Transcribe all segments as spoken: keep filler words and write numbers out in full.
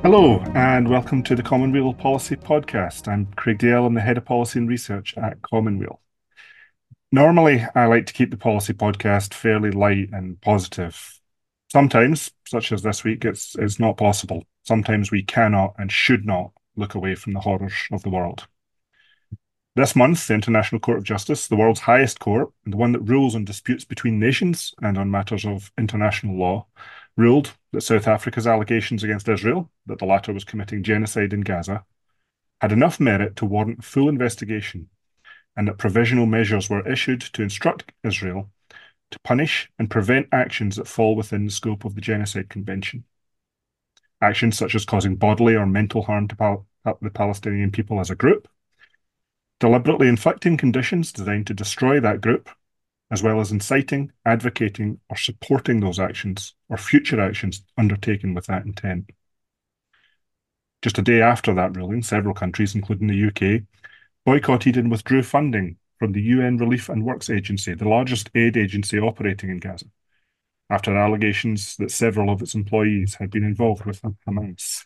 Hello, and welcome to the Commonweal Policy Podcast. I'm Craig Dale. I'm the Head of Policy and Research at Commonweal. Normally, I like to keep the policy podcast fairly light and positive. Sometimes, such as this week, it's, it's not possible. Sometimes we cannot and should not look away from the horrors of the world. This month, the International Court of Justice, the world's highest court, and the one that rules on disputes between nations and on matters of international law, ruled that South Africa's allegations against Israel, that the latter was committing genocide in Gaza, had enough merit to warrant a full investigation, and that provisional measures were issued to instruct Israel to punish and prevent actions that fall within the scope of the Genocide Convention. Actions such as causing bodily or mental harm to Pal- the Palestinian people as a group, deliberately inflicting conditions designed to destroy that group, as well as inciting, advocating, or supporting those actions or future actions undertaken with that intent. Just a day after that ruling, several countries, including the U K, boycotted and withdrew funding from the U N Relief and Works Agency, the largest aid agency operating in Gaza, after allegations that several of its employees had been involved with Hamas.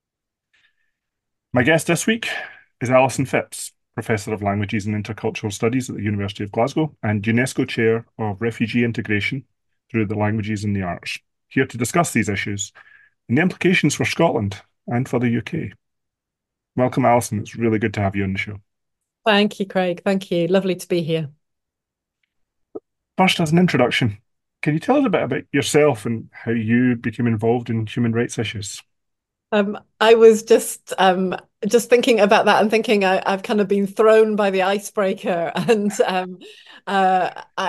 My guest this week is Alison Phipps, Professor of Languages and Intercultural Studies at the University of Glasgow and UNESCO Chair of Refugee Integration through the Languages and the Arts, here to discuss these issues and the implications for Scotland and for the U K. Welcome, Alison. It's really good to have you on the show. Thank you, Craig. Thank you. Lovely to be here. First, as an introduction, can you tell us a bit about yourself and how you became involved in human rights issues? Um, I was just um, just thinking about that and thinking I, I've kind of been thrown by the icebreaker, and um, uh,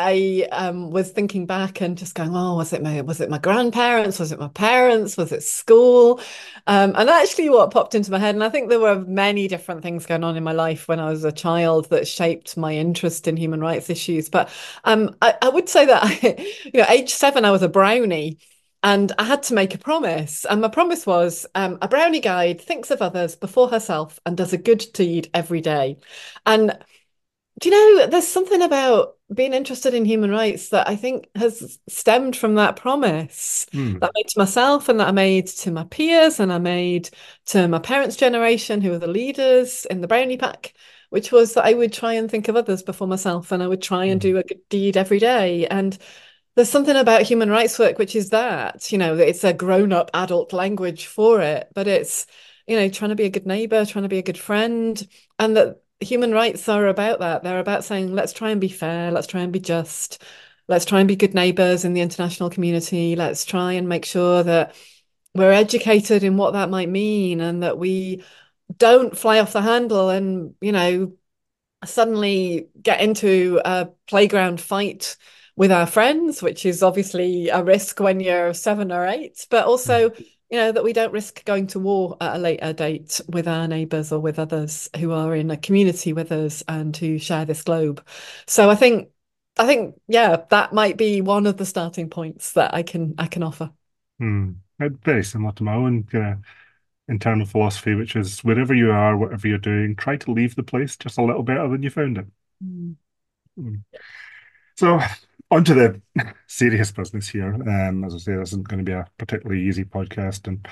I um, was thinking back and just going, oh, was it my was it my grandparents? Was it my parents? Was it school? Um, and actually, what popped into my head, and I think there were many different things going on in my life when I was a child that shaped my interest in human rights issues. But um, I, I would say that I, you know, age seven, I was a brownie. And I had to make a promise. And my promise was um, a brownie guide thinks of others before herself and does a good deed every day. And do you know, there's something about being interested in human rights that I think has stemmed from that promise Hmm. that I made to myself and that I made to my peers and I made to my parents' generation, who were the leaders in the brownie pack, which was that I would try and think of others before myself and I would try and Hmm. do a good deed every day. And there's something about human rights work, which is that, you know, that it's a grown-up adult language for it, but it's, you know, trying to be a good neighbor, trying to be a good friend, and that human rights are about that. They're about saying, let's try and be fair, let's try and be just, let's try and be good neighbors in the international community, let's try and make sure that we're educated in what that might mean and that we don't fly off the handle and, you know, suddenly get into a playground fight with our friends, which is obviously a risk when you're seven or eight, but also, you know, that we don't risk going to war at a later date with our neighbours or with others who are in a community with us and who share this globe. So I think, I think, yeah, that might be one of the starting points that I can I can offer. Hmm. Uh, Very similar to my own kind of internal philosophy, which is wherever you are, whatever you're doing, try to leave the place just a little better than you found it. Mm. Hmm. So, on to the serious business here. Um, as I say, this isn't going to be a particularly easy podcast, and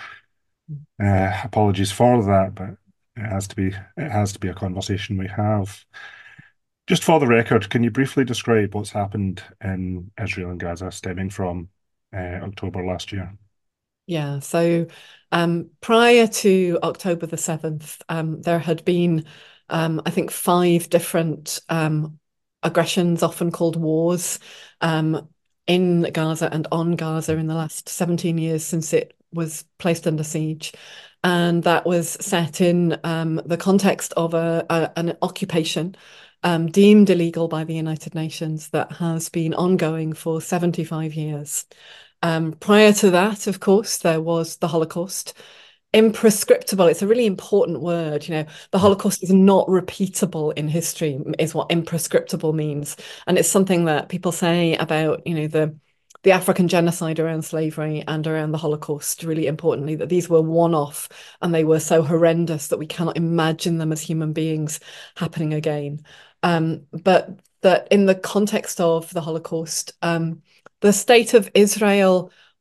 uh, apologies for that, but it has to be it has to be a conversation we have. Just for the record, can you briefly describe what's happened in Israel and Gaza stemming from uh, October last year? Yeah, so um, prior to October the seventh, um, there had been, um, I think, five different um, aggressions, often called wars, um, in Gaza and on Gaza in the last seventeen years since it was placed under siege. And that was set in um, the context of a, a, an occupation um, deemed illegal by the United Nations that has been ongoing for seventy-five years. Um, prior to that, of course, there was the Holocaust. Imprescriptible, it's a really important word. You know, the Holocaust is not repeatable in history, is what imprescriptible means. And it's something that people say about, you know, the the African genocide around slavery and around the Holocaust, really importantly, that these were one-off and they were so horrendous that we cannot imagine them as human beings happening again. Um, but that in the context of the Holocaust, um, the state of Israel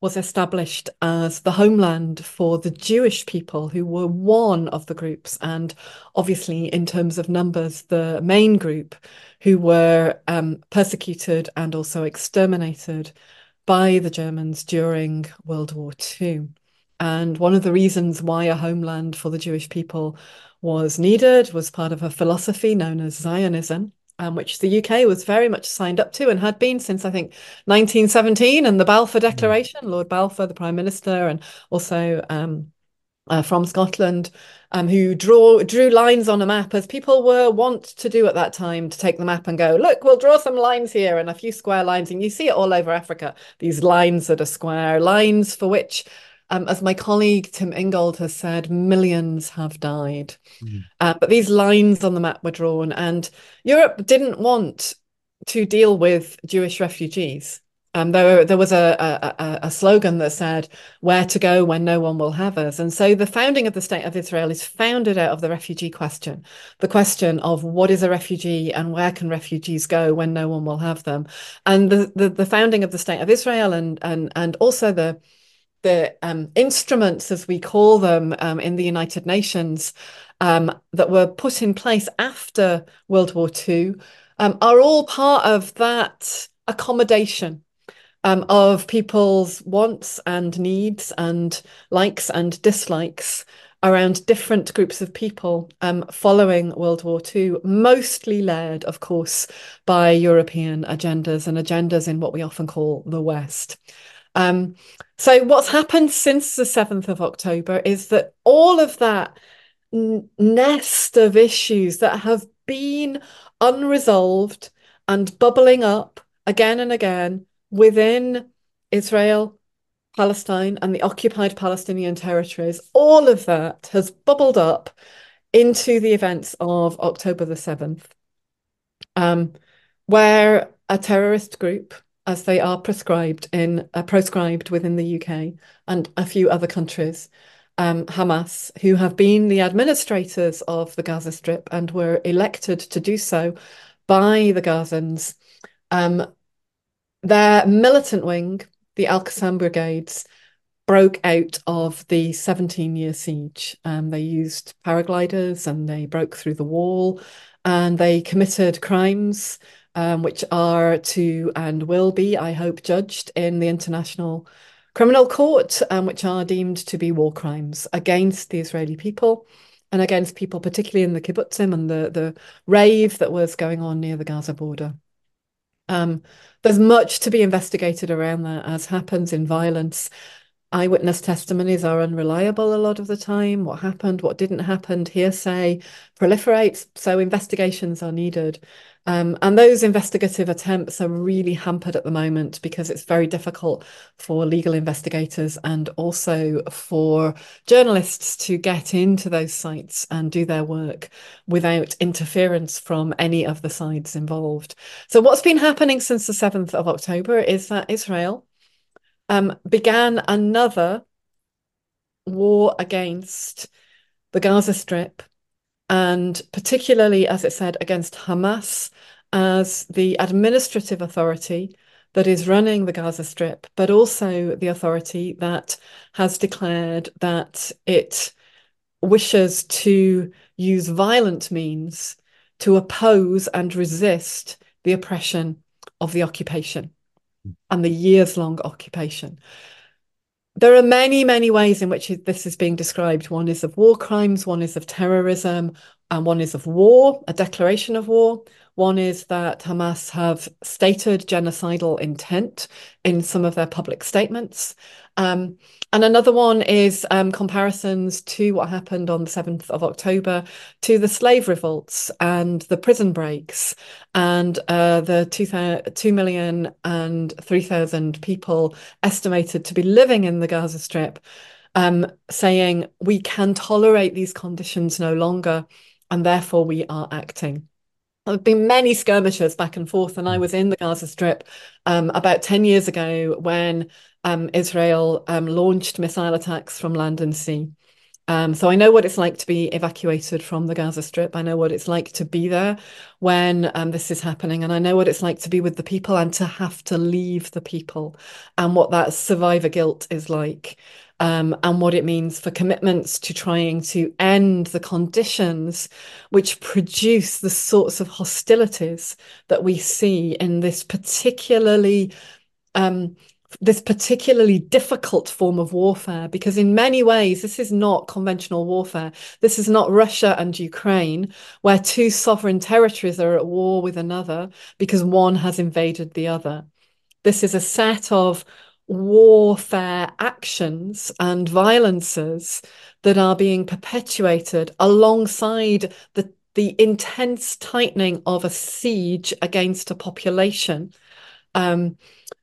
was established as the homeland for the Jewish people, who were one of the groups, and obviously in terms of numbers, the main group, who were um, persecuted and also exterminated by the Germans during World War Two. And one of the reasons why a homeland for the Jewish people was needed was part of a philosophy known as Zionism, um, which the U K was very much signed up to and had been since, I think, nineteen seventeen and the Balfour Declaration. Lord Balfour, the Prime Minister, and also um, uh, from Scotland, um, who draw drew lines on a map, as people were wont to do at that time, to take the map and go, look, we'll draw some lines here and a few square lines. And you see it all over Africa, these lines that are square, lines for which, um, as my colleague Tim Ingold has said, millions have died. Mm. Uh, but these lines on the map were drawn, and Europe didn't want to deal with Jewish refugees. Um, there, there was a, a, a slogan that said, where to go when no one will have us. And so the founding of the State of Israel is founded out of the refugee question, the question of what is a refugee and where can refugees go when no one will have them. And the, the, the founding of the State of Israel, and, and, and also the, the um, instruments, as we call them, um, in the United Nations, um, that were put in place after World War Two, um, are all part of that accommodation Um, of people's wants and needs and likes and dislikes around different groups of people um, following World War Two, mostly led, of course, by European agendas and agendas in what we often call the West. Um, so what's happened since the seventh of October is that all of that nest of issues that have been unresolved and bubbling up again and again within Israel, Palestine, and the occupied Palestinian territories, all of that has bubbled up into the events of October the seventh, um, where a terrorist group, as they are prescribed in uh, proscribed within the U K and a few other countries, um, Hamas, who have been the administrators of the Gaza Strip and were elected to do so by the Gazans, um, their militant wing, the Al-Qassam Brigades, broke out of the seventeen-year siege. Um, they used paragliders and they broke through the wall, and they committed crimes um, which are to and will be, I hope, judged in the International Criminal Court, um, which are deemed to be war crimes against the Israeli people and against people, particularly in the kibbutzim and the, the rave that was going on near the Gaza border. Um, there's much to be investigated around that, as happens in violence. Eyewitness testimonies are unreliable a lot of the time. What happened, what didn't happen, hearsay proliferates, so investigations are needed. Um, and those investigative attempts are really hampered at the moment because it's very difficult for legal investigators and also for journalists to get into those sites and do their work without interference from any of the sides involved. So what's been happening since the seventh of October is that Israel um, began another war against the Gaza Strip, and particularly, as it said, against Hamas as the administrative authority that is running the Gaza Strip, but also the authority that has declared that it wishes to use violent means to oppose and resist the oppression of the occupation and the years-long occupation. There are many, many ways in which this is being described. One is of war crimes, one is of terrorism, and one is of war, a declaration of war. One is that Hamas have stated genocidal intent in some of their public statements. Um, and another one is um, comparisons to what happened on the seventh of October to the slave revolts and the prison breaks and uh, the two million and three thousand people estimated to be living in the Gaza Strip, um, saying we can tolerate these conditions no longer and therefore we are acting. There have been many skirmishes back and forth, and I was in the Gaza Strip um, about ten years ago when um, Israel um, launched missile attacks from land and sea. Um, so I know what it's like to be evacuated from the Gaza Strip. I know what it's like to be there when um, this is happening. And I know what it's like to be with the people and to have to leave the people and what that survivor guilt is like. Um, and what it means for commitments to trying to end the conditions which produce the sorts of hostilities that we see in this particularly um, this particularly difficult form of warfare, because in many ways, this is not conventional warfare. This is not Russia and Ukraine, where two sovereign territories are at war with another because one has invaded the other. This is a set of warfare actions and violences that are being perpetuated alongside the, the intense tightening of a siege against a population. Um,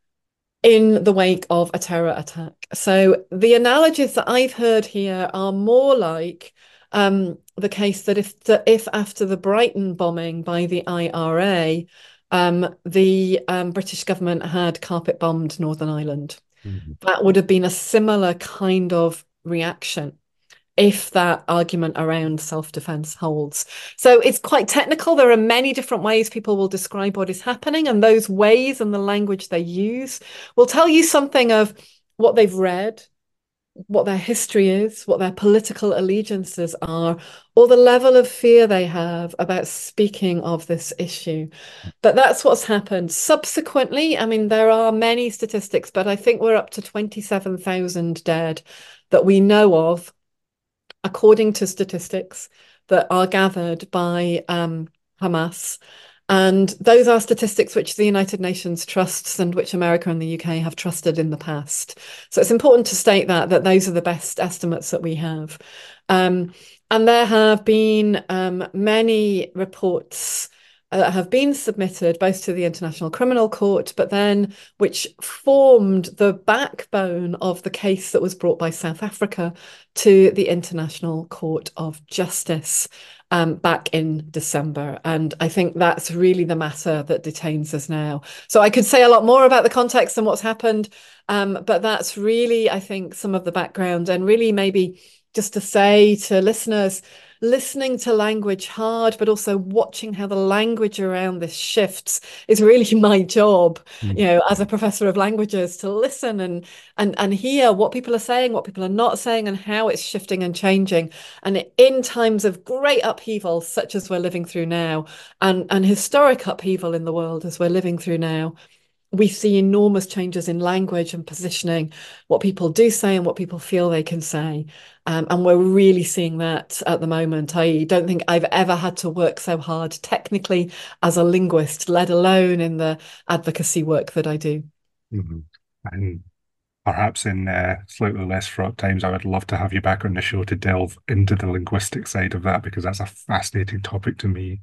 in the wake of a terror attack. So the analogies that I've heard here are more like um, the case that if the, if after the Brighton bombing by the I R A, um, the um, British government had carpet bombed Northern Ireland, Mm-hmm. that would have been a similar kind of reaction if that argument around self-defense holds. So it's quite technical. There are many different ways people will describe what is happening, and those ways and the language they use will tell you something of what they've read, what their history is, what their political allegiances are, or the level of fear they have about speaking of this issue. But that's what's happened. Subsequently, I mean, there are many statistics, but I think we're up to twenty-seven thousand dead that we know of, according to statistics that are gathered by um, Hamas. And those are statistics which the United Nations trusts and which America and the U K have trusted in the past. So it's important to state that that those are the best estimates that we have. Um, and there have been um, many reports that have been submitted both to the International Criminal Court, but then which formed the backbone of the case that was brought by South Africa to the International Court of Justice um, back in December. And I think that's really the matter that detains us now. So I could say a lot more about the context and what's happened, um, but that's really, I think, some of the background, and really maybe just to say to listeners, listening to language hard, but also watching how the language around this shifts is really my job, Mm-hmm. you know, as a professor of languages, to listen and and and hear what people are saying, what people are not saying, and how it's shifting and changing. And in times of great upheaval, such as we're living through now, and, and historic upheaval in the world as we're living through now, we see enormous changes in language and positioning, what people do say and what people feel they can say. Um, and we're really seeing that at the moment. I don't think I've ever had to work so hard technically as a linguist, let alone in the advocacy work that I do. Mm-hmm. And perhaps in uh, slightly less fraught times, I would love to have you back on the show to delve into the linguistic side of that, because that's a fascinating topic to me.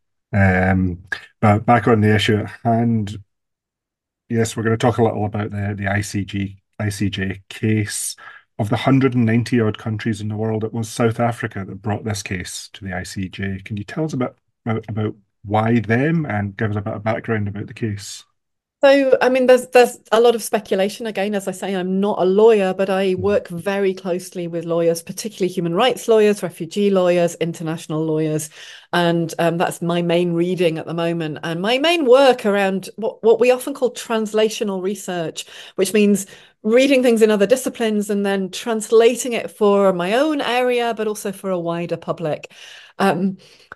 Um, but back on the issue at hand, yes, we're going to talk a little about the the I C G I C J case. Of the one hundred ninety odd countries in the world, it was South Africa that brought this case to the I C J. Can you tell us a bit about, about why them, and give us a bit of background about the case? So, I mean, there's there's a lot of speculation. Again, as I say, I'm not a lawyer, but I work very closely with lawyers, particularly human rights lawyers, refugee lawyers, international lawyers, and um, that's my main reading at the moment. And my main work around what, what we often call translational research, which means reading things in other disciplines and then translating it for my own area, but also for a wider public. Um,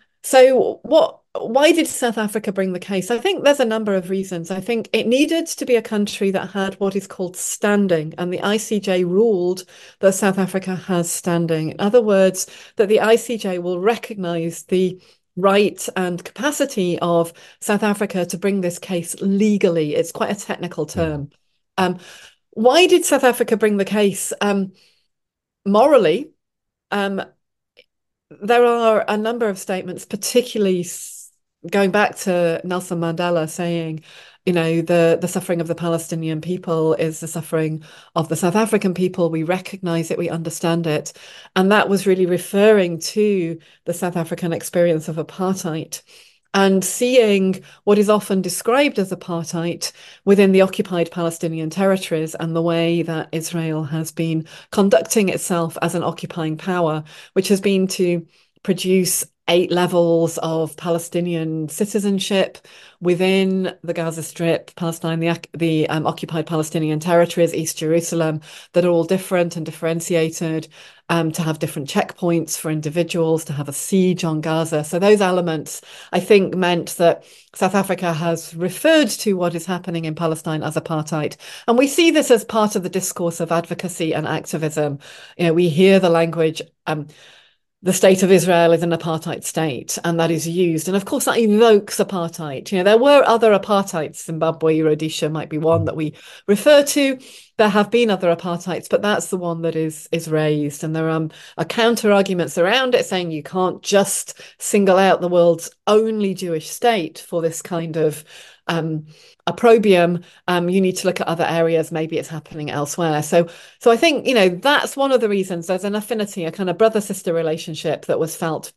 so what why did South Africa bring the case? I think there's a number of reasons. I think it needed to be a country that had what is called standing, and the I C J ruled that South Africa has standing. In other words, that the I C J will recognize the right and capacity of South Africa to bring this case legally. It's quite a technical term. Um, why did South Africa bring the case? Um, morally, um, there are a number of statements, particularly going back to Nelson Mandela saying, you know, the, the suffering of the Palestinian people is the suffering of the South African people. We recognize it, we understand it. And that was really referring to the South African experience of apartheid. and seeing what is often described as apartheid within the occupied Palestinian territories and the way that Israel has been conducting itself as an occupying power, which has been to produce eight levels of Palestinian citizenship within the Gaza Strip, Palestine, the, the um, occupied Palestinian territories, East Jerusalem, that are all different and differentiated, um, to have different checkpoints for individuals, to have a siege on Gaza. So those elements, I think, meant that South Africa has referred to what is happening in Palestine as apartheid. And we see this as part of the discourse of advocacy and activism. You know, we hear the language, um, the state of Israel is an apartheid state, and that is used. And of course, that evokes apartheid. You know, there were other apartheids. Zimbabwe, Rhodesia might be one that we refer to. There have been other apartheids, but that's the one that is is raised. And there um, are counter arguments around it saying you can't just single out the world's only Jewish state for this kind of um, opprobrium. Um, you need to look at other areas. Maybe it's happening elsewhere. So, so I think, you know, that's one of the reasons there's an affinity, a kind of brother-sister relationship that was felt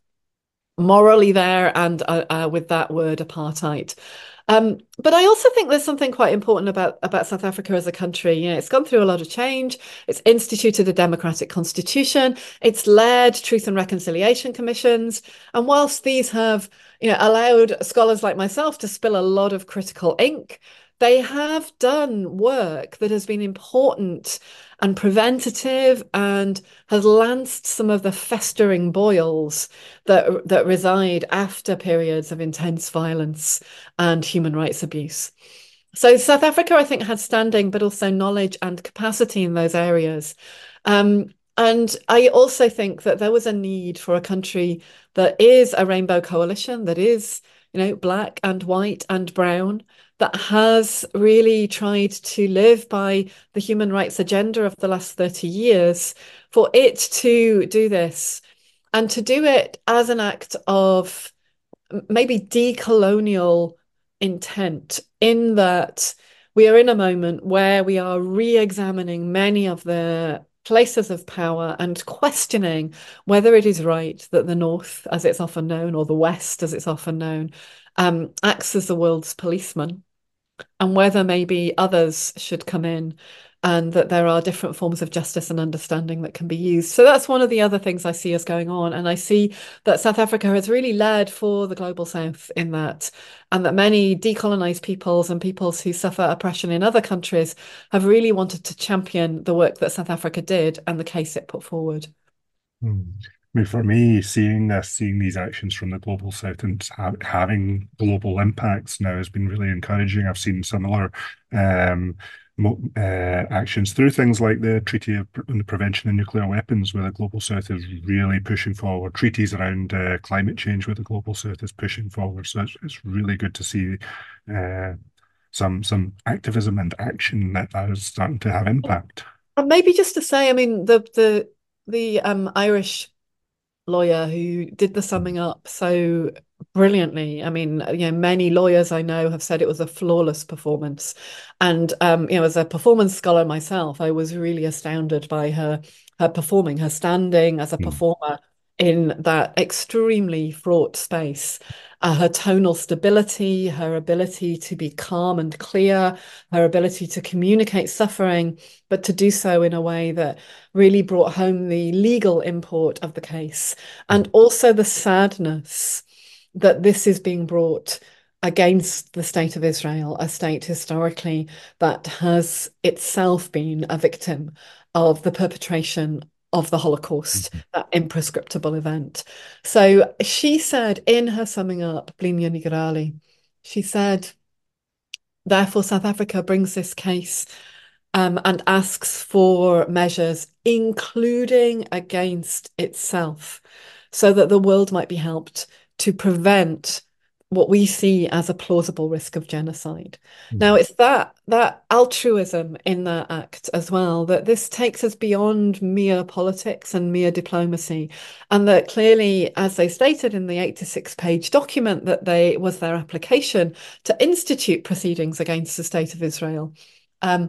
morally there, and uh, uh, with that word apartheid. Um, but I also think there's something quite important about, about South Africa as a country. You know, it's gone through a lot of change. It's instituted a democratic constitution. It's led truth and reconciliation commissions. And whilst these have, you know, allowed scholars like myself to spill a lot of critical ink, they have done work that has been important and preventative and has lanced some of the festering boils that, that reside after periods of intense violence and human rights abuse. So South Africa, I think, had standing, but also knowledge and capacity in those areas. Um, and I also think that there was a need for a country that is a rainbow coalition, that is, you know, black and white and brown, that has really tried to live by the human rights agenda of the last thirty years, for it to do this and to do it as an act of maybe decolonial intent, in that we are in a moment where we are re-examining many of the places of power and questioning whether it is right that the North, as it's often known, or the West, as it's often known, um, acts as the world's policeman, and whether maybe others should come in, and that there are different forms of justice and understanding that can be used. So that's one of the other things I see as going on. And I see that South Africa has really led for the global South in that, and that many decolonized peoples and peoples who suffer oppression in other countries have really wanted to champion the work that South Africa did and the case it put forward. Hmm. I mean, for me, seeing this, seeing these actions from the global south and ha having global impacts now has been really encouraging. I've seen similar um, uh, actions through things like the Treaty of, on the Prevention of Nuclear Weapons, where the global south is really pushing forward. Treaties around uh, climate change, where the global south is pushing forward. So it's, it's really good to see uh, some some activism and action that is starting to have impact. And maybe just to say, I mean, the the the um, Irish lawyer who did the summing up so brilliantly. I mean, you know, many lawyers I know have said it was a flawless performance. And um, you know, as a performance scholar myself, I was really astounded by her her performing, her standing as a Mm. performer in that extremely fraught space. Uh, her tonal stability, her ability to be calm and clear, her ability to communicate suffering, but to do so in a way that really brought home the legal import of the case, and also the sadness that this is being brought against the state of Israel, a state historically that has itself been a victim of the perpetration of the Holocaust, that imprescriptible event. So she said in her summing up, Blinja Nigrali, she said, therefore, South Africa brings this case um, and asks for measures, including against itself, so that the world might be helped to prevent what we see as a plausible risk of genocide. Mm. Now, it's that that altruism in that act as well, that this takes us beyond mere politics and mere diplomacy, and that clearly, as they stated in the eighty-six page document, that they was their application to institute proceedings against the state of Israel. Um,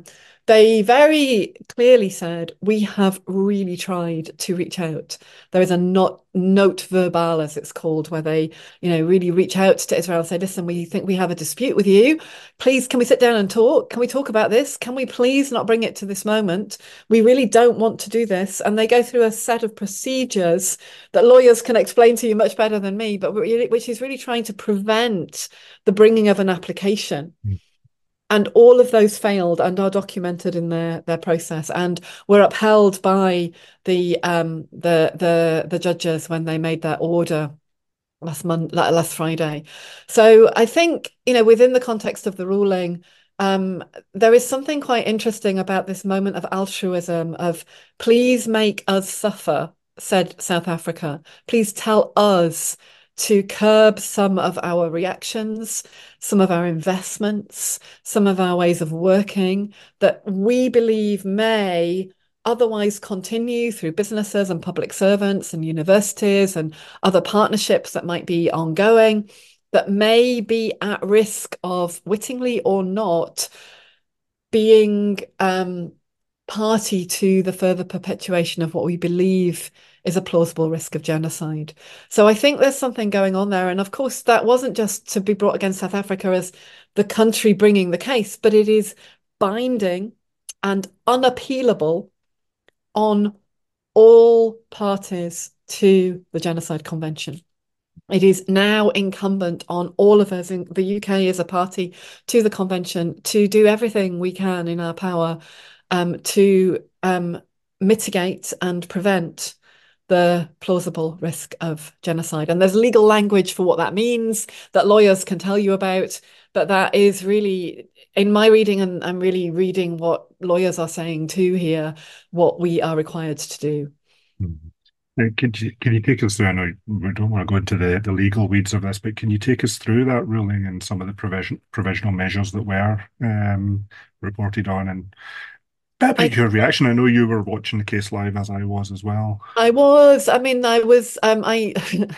they very clearly said, we have really tried to reach out. There is a not note verbal, as it's called, where they, you know, really reach out to Israel and say, listen, we think we have a dispute with you. Please, can we sit down and talk? Can we talk about this? Can we please not bring it to this moment? We really don't want to do this. And they go through a set of procedures that lawyers can explain to you much better than me, but which is really trying to prevent the bringing of an application. Mm. And all of those failed and are documented in their their process, and were upheld by the um the the the judges when they made their order last month, last Friday. So I think, you know, within the context of the ruling, um, there is something quite interesting about this moment of altruism, of please make us suffer, said South Africa. Please tell us to curb some of our reactions, some of our investments, some of our ways of working that we believe may otherwise continue through businesses and public servants and universities and other partnerships that might be ongoing, that may be at risk of, wittingly or not, being um, party to the further perpetuation of what we believe is a plausible risk of genocide. So I think there's something going on there. And of course, that wasn't just to be brought against South Africa as the country bringing the case, but it is binding and unappealable on all parties to the Genocide Convention. It is now incumbent on all of us, in the U K as a party to the convention, to do everything we can in our power um, to um, mitigate and prevent the plausible risk of genocide. And there's legal language for what that means that lawyers can tell you about, but that is really, in my reading, and I'm really reading what lawyers are saying too here, what we are required to do. Mm-hmm. Could you, can you take us through, I know we don't want to go into the, the legal weeds of this, but can you take us through that ruling and some of the provision, provisional measures that were um, reported on? And a bit your reaction. I know you were watching the case live, as I was as well. I was. I mean, I was. Um, I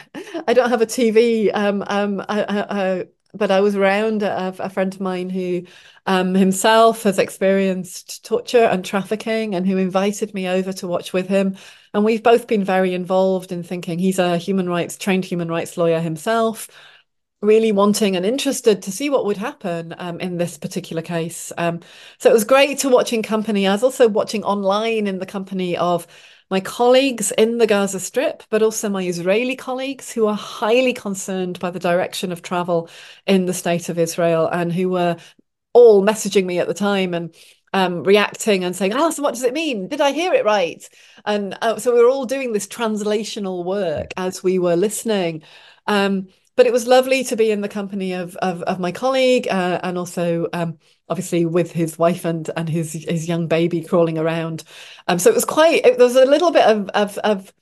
I don't have a T V. Um, um, I, I, I, but I was around a, a friend of mine who um, himself has experienced torture and trafficking, and who invited me over to watch with him. And we've both been very involved in thinking. He's a human rights trained human rights lawyer himself, really wanting and interested to see what would happen um, in this particular case. Um, so it was great to watch in company. I was also watching online in the company of my colleagues in the Gaza Strip, but also my Israeli colleagues who are highly concerned by the direction of travel in the state of Israel, and who were all messaging me at the time and um, reacting and saying, Alison, what does it mean? Did I hear it right? And uh, so we were all doing this translational work as we were listening. Um, But it was lovely to be in the company of of, of my colleague, uh, and also um, obviously with his wife and and his his young baby crawling around. Um, so it was quite. It, there was a little bit of of of.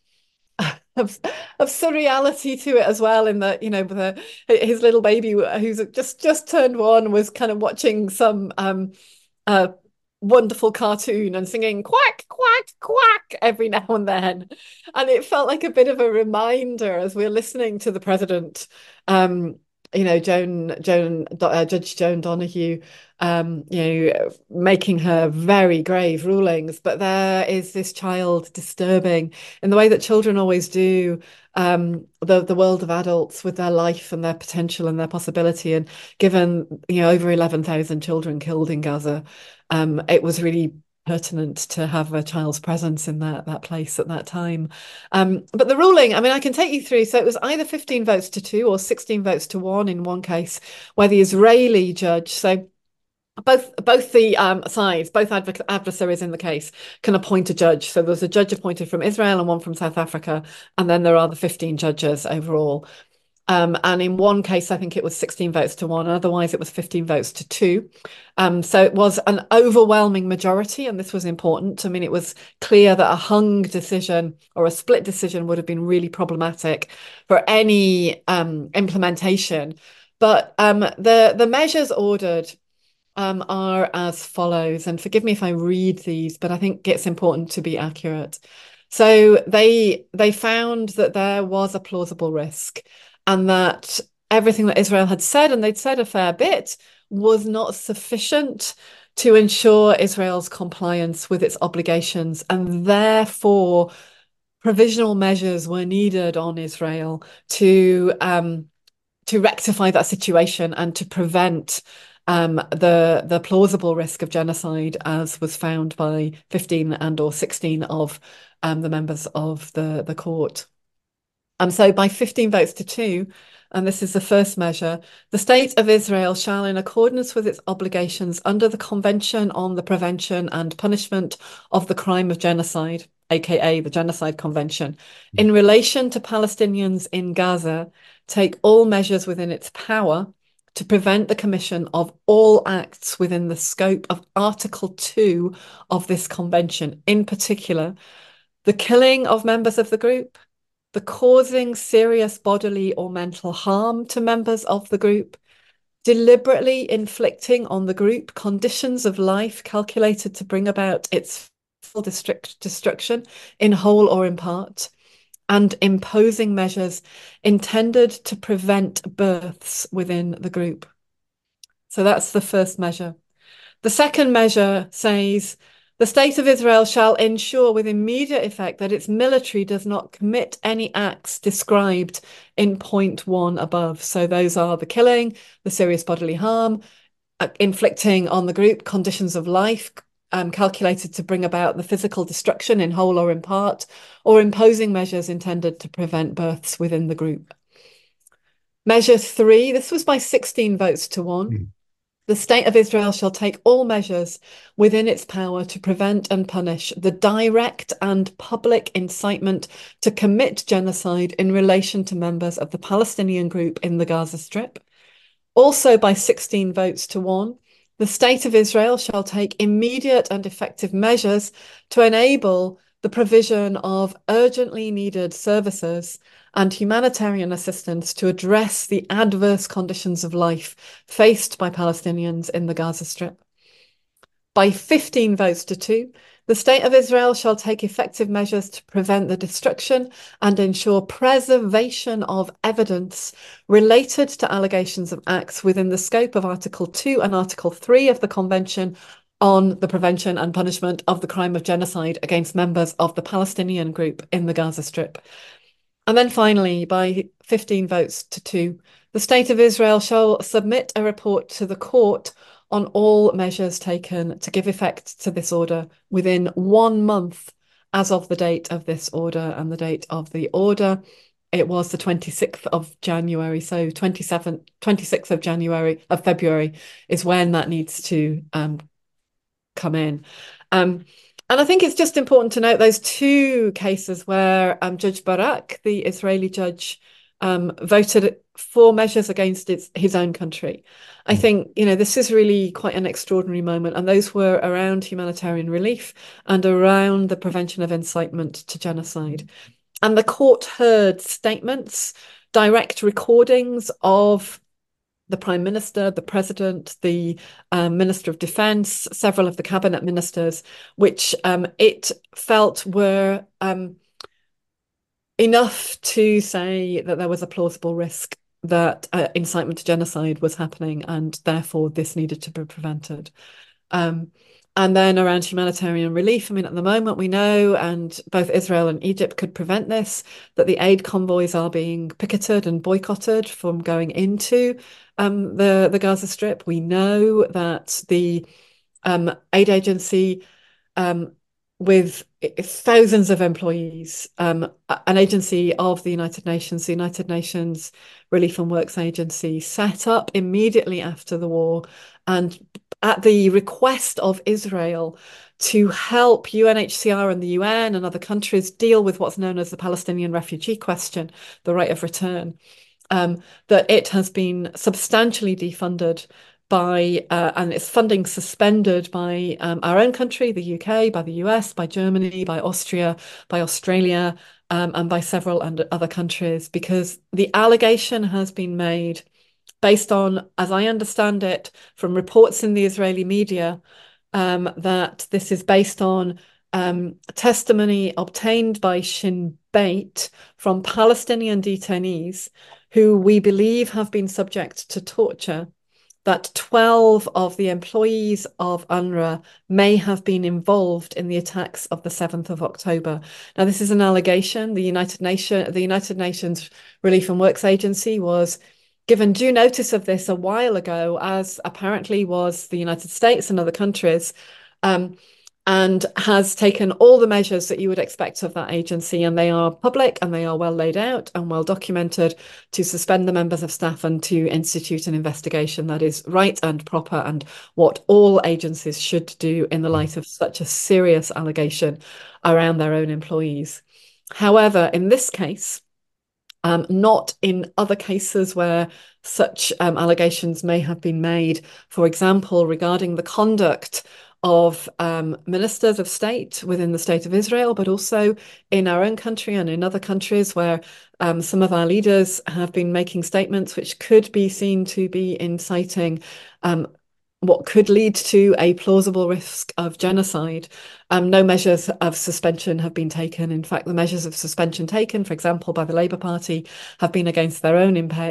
Of, of surreality to it as well, in that, you know, the, his little baby who's just just turned one was kind of watching some um uh wonderful cartoon and singing quack quack quack every now and then, and it felt like a bit of a reminder as we're listening to the president, um you know, Joan Joan uh, Judge Joan Donoghue, um you know, making her very grave rulings, but there is this child disturbing in the way that children always do um the the world of adults with their life and their potential and their possibility. And given, you know, over eleven thousand children killed in Gaza, um it was really pertinent to have a child's presence in that that place at that time. Um, but the ruling, I mean, I can take you through. So it was either fifteen votes to two or sixteen votes to one in one case, where the Israeli judge, so both both the um, sides, both adv adversaries in the case, can appoint a judge. So there's a judge appointed from Israel and one from South Africa, and then there are the fifteen judges overall. Um, and in one case, I think it was sixteen votes to one. Otherwise, it was fifteen votes to two. Um, so it was an overwhelming majority, and this was important. I mean, it was clear that a hung decision or a split decision would have been really problematic for any um, implementation. But um, the, the measures ordered um, are as follows. And forgive me if I read these, but I think it's important to be accurate. So they they found that there was a plausible risk, and that everything that Israel had said, and they'd said a fair bit, was not sufficient to ensure Israel's compliance with its obligations, and therefore provisional measures were needed on Israel to um, to rectify that situation and to prevent um, the the plausible risk of genocide, as was found by fifteen and or sixteen of um, the members of the the court. And so by fifteen votes to two, and this is the first measure, the State of Israel shall, in accordance with its obligations under the Convention on the Prevention and Punishment of the Crime of Genocide, aka the Genocide Convention, in relation to Palestinians in Gaza, take all measures within its power to prevent the commission of all acts within the scope of Article two of this convention, in particular, the killing of members of the group, the causing serious bodily or mental harm to members of the group, deliberately inflicting on the group conditions of life calculated to bring about its full destruction in whole or in part, and imposing measures intended to prevent births within the group. So that's the first measure. The second measure says, the State of Israel shall ensure with immediate effect that its military does not commit any acts described in point one above. So those are the killing, the serious bodily harm, uh, inflicting on the group conditions of life um, calculated to bring about the physical destruction in whole or in part, or imposing measures intended to prevent births within the group. Measure three, this was by sixteen votes to one. Mm. The State of Israel shall take all measures within its power to prevent and punish the direct and public incitement to commit genocide in relation to members of the Palestinian group in the Gaza Strip. Also by sixteen votes to one, the State of Israel shall take immediate and effective measures to enable the provision of urgently needed services and humanitarian assistance to address the adverse conditions of life faced by Palestinians in the Gaza Strip. By fifteen votes to two, the State of Israel shall take effective measures to prevent the destruction and ensure preservation of evidence related to allegations of acts within the scope of Article two and Article three of the Convention on the Prevention and Punishment of the Crime of Genocide against members of the Palestinian group in the Gaza Strip. And then finally, by fifteen votes to two, the State of Israel shall submit a report to the court on all measures taken to give effect to this order within one month as of the date of this order. And the date of the order, it was the twenty-sixth of January. So twenty-seventh, twenty-sixth of January, of February is when that needs to um, come in. Um, And I think it's just important to note those two cases where um, Judge Barak, the Israeli judge, um, voted for measures against its, his own country. I think, you know, this is really quite an extraordinary moment. And those were around humanitarian relief and around the prevention of incitement to genocide. And the court heard statements, direct recordings of the Prime Minister, the President, the um, Minister of Defence, several of the cabinet ministers, which um, it felt were um, enough to say that there was a plausible risk that uh, incitement to genocide was happening, and therefore this needed to be prevented. Um, and then around humanitarian relief, I mean, at the moment we know, and both Israel and Egypt could prevent this, that the aid convoys are being picketed and boycotted from going into um, the, the Gaza Strip. We know that the um, aid agency um, with thousands of employees, um, an agency of the United Nations, the United Nations Relief and Works Agency, set up immediately after the war and at the request of Israel to help U N H C R and the U N and other countries deal with what's known as the Palestinian refugee question, the right of return, um, that it has been substantially defunded by, uh, and its funding suspended by um, our own country, the U K, by the U S, by Germany, by Austria, by Australia, um, and by several other countries, because the allegation has been made based on, as I understand it, from reports in the Israeli media, um, that this is based on um, testimony obtained by Shin Bet from Palestinian detainees who we believe have been subject to torture, that twelve of the employees of UNRWA may have been involved in the attacks of the seventh of October. Now, this is an allegation. The United Nation, the United Nations Relief and Works Agency was given due notice of this a while ago, as apparently was the United States and other countries. Um, and has taken all the measures that you would expect of that agency, and they are public and they are well laid out and well documented, to suspend the members of staff and to institute an investigation that is right and proper and what all agencies should do in the light of such a serious allegation around their own employees. However, in this case, um, not in other cases where such um, allegations may have been made, for example, regarding the conduct of um, ministers of state within the state of Israel, but also in our own country and in other countries where um, some of our leaders have been making statements which could be seen to be inciting um, what could lead to a plausible risk of genocide. Um, no measures of suspension have been taken. In fact, the measures of suspension taken, for example, by the Labour Party, have been against their own M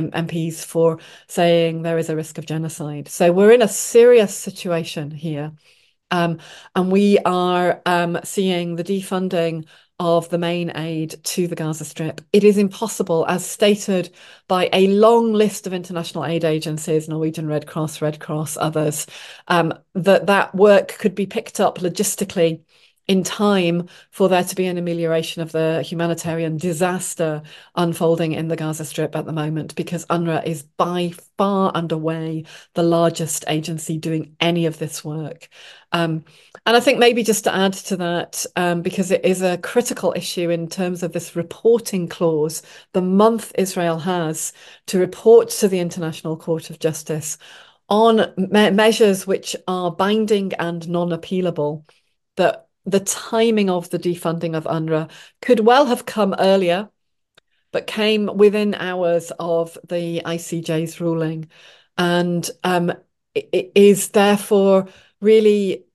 Ps for saying there is a risk of genocide. So we're in a serious situation here. Um, and we are um, seeing the defunding of the main aid to the Gaza Strip. It is impossible, as stated by a long list of international aid agencies, Norwegian Red Cross, Red Cross, others, um, that that work could be picked up logistically in time for there to be an amelioration of the humanitarian disaster unfolding in the Gaza Strip at the moment, because UNRWA is by far and away the largest agency doing any of this work. Um, and I think maybe just to add to that, um, because it is a critical issue in terms of this reporting clause, the month Israel has to report to the International Court of Justice on me measures which are binding and non-appealable, that the timing of the defunding of UNRWA could well have come earlier, but came within hours of the I C J's ruling. And um, it, it is therefore really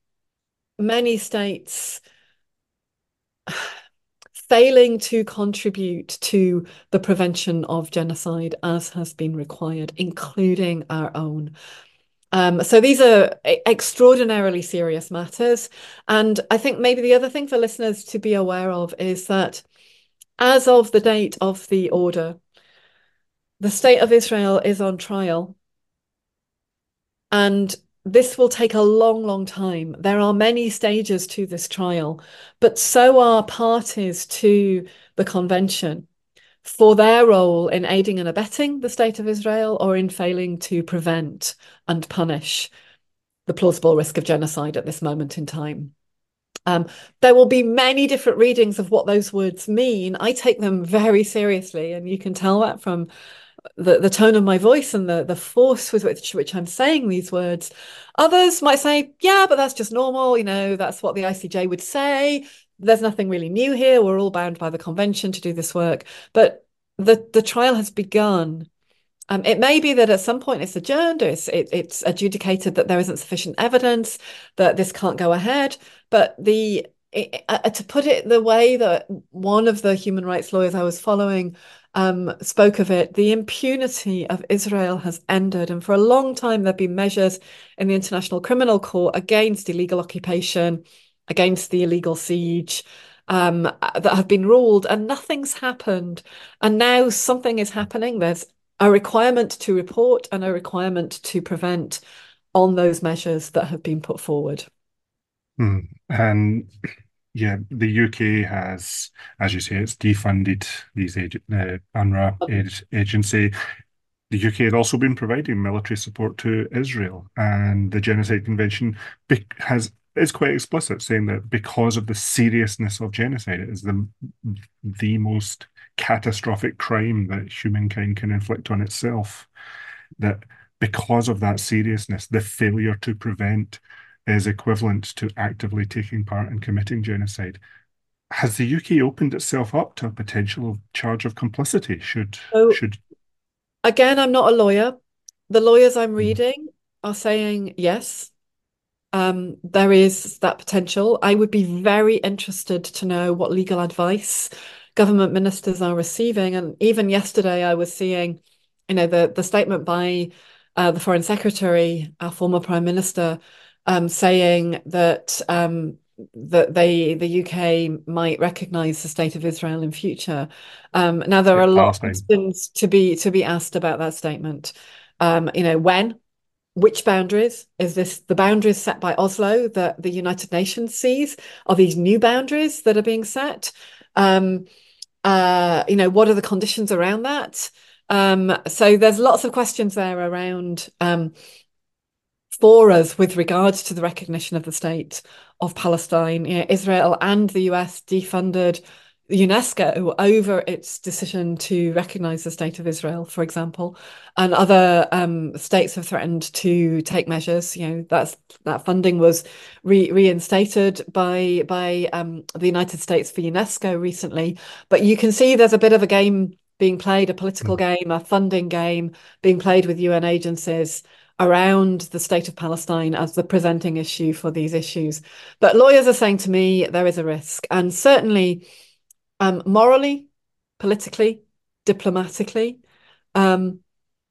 many states failing to contribute to the prevention of genocide as has been required, including our own. Um, so these are extraordinarily serious matters. And I think maybe the other thing for listeners to be aware of is that as of the date of the order, the state of Israel is on trial. And this will take a long, long time. There are many stages to this trial, but so are parties to the convention for their role in aiding and abetting the state of Israel or in failing to prevent and punish the plausible risk of genocide at this moment in time. Um, there will be many different readings of what those words mean. I take them very seriously, and you can tell that from the, the tone of my voice and the, the force with which, which I'm saying these words. Others might say, yeah, but that's just normal. You know, that's what the I C J would say. There's nothing really new here. We're all bound by the convention to do this work. But the, the trial has begun. Um, it may be that at some point it's adjourned, or it's, it, it's adjudicated that there isn't sufficient evidence, that this can't go ahead. But the it, uh, to put it the way that one of the human rights lawyers I was following um, spoke of it, the impunity of Israel has ended. And for a long time, there have been measures in the International Criminal Court against illegal occupation, against the illegal siege, um, that have been ruled, and nothing's happened. And now something is happening. There's a requirement to report and a requirement to prevent on those measures that have been put forward. Mm. And yeah, the U K has, as you say, it's defunded these ag uh, UNRWA ag agency. The U K had also been providing military support to Israel, and the Genocide Convention has is quite explicit, saying that because of the seriousness of genocide, it is the the most catastrophic crime that humankind can inflict on itself. That because of that seriousness, the failure to prevent is equivalent to actively taking part in committing genocide. Has the U K opened itself up to a potential charge of complicity? Should So should again, I'm not a lawyer. The lawyers I'm reading are saying yes, um, there is that potential. I would be very interested to know what legal advice government ministers are receiving. And even yesterday, I was seeing, you know, the the statement by uh, the Foreign Secretary, our former Prime Minister, um, saying that um, that they the U K might recognise the state of Israel in future. Um, now there Yeah, are a lot of Palestine. questions to be to be asked about that statement. Um, you know, when, which boundaries? Is this the boundaries set by Oslo that the United Nations sees? Are these new boundaries that are being set? Um, uh, you know, what are the conditions around that? Um, so there's lots of questions there around um, for us with regards to the recognition of the state of Palestine. You know, Israel and the U S defunded UNESCO over its decision to recognize the state of Israel, for example, and other um, states have threatened to take measures. You know, that's that funding was re reinstated by by um, the United States for UNESCO recently. But you can see there's a bit of a game being played, a political Mm. game, a funding game being played with U N agencies around the state of Palestine as the presenting issue for these issues. But lawyers are saying to me there is a risk, and certainly um, morally, politically, diplomatically, um,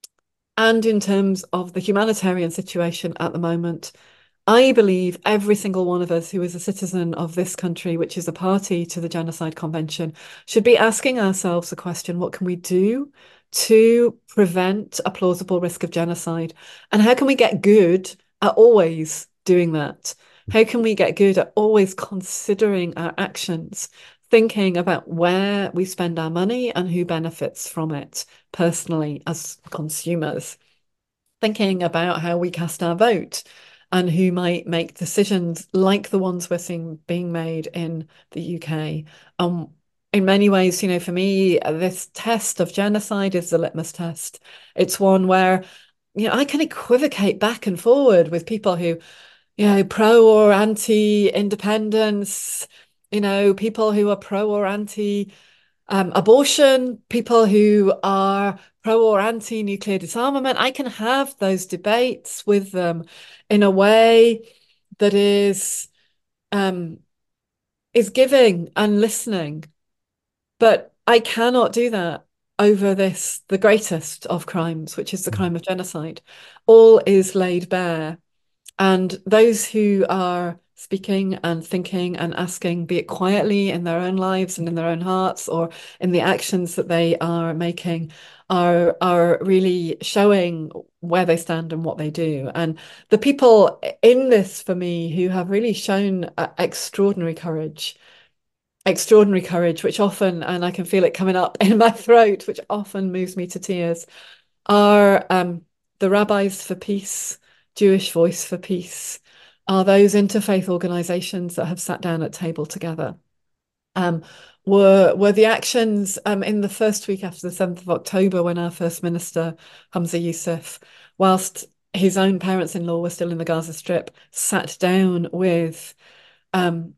and in terms of the humanitarian situation at the moment, I believe every single one of us who is a citizen of this country, which is a party to the Genocide Convention, should be asking ourselves the question, what can we do to prevent a plausible risk of genocide? And how can we get good at always doing that? How can we get good at always considering our actions, thinking about where we spend our money and who benefits from it personally as consumers? Thinking about how we cast our vote and who might make decisions like the ones we're seeing being made in the U K. Um, in many ways, you know, for me, this test of genocide is the litmus test. It's one where, you know, I can equivocate back and forward with people who, you know, pro or anti independence, you know, people who are pro or anti um, abortion, people who are pro or anti nuclear disarmament. I can have those debates with them in a way that is um, is giving and listening, but I cannot do that over this, the greatest of crimes, which is the Mm. crime of genocide. All is laid bare. And those who are speaking and thinking and asking, be it quietly in their own lives and in their own hearts or in the actions that they are making, are are really showing where they stand and what they do. And the people in this, for me, who have really shown uh, extraordinary courage, extraordinary courage, which often, and I can feel it coming up in my throat, which often moves me to tears, are um, the Rabbis for Peace, Jewish Voice for Peace, are those interfaith organizations that have sat down at table together. Um, were were the actions um, in the first week after the seventh of October when our First Minister, Hamza Yusuf, whilst his own parents-in-law were still in the Gaza Strip, sat down with um,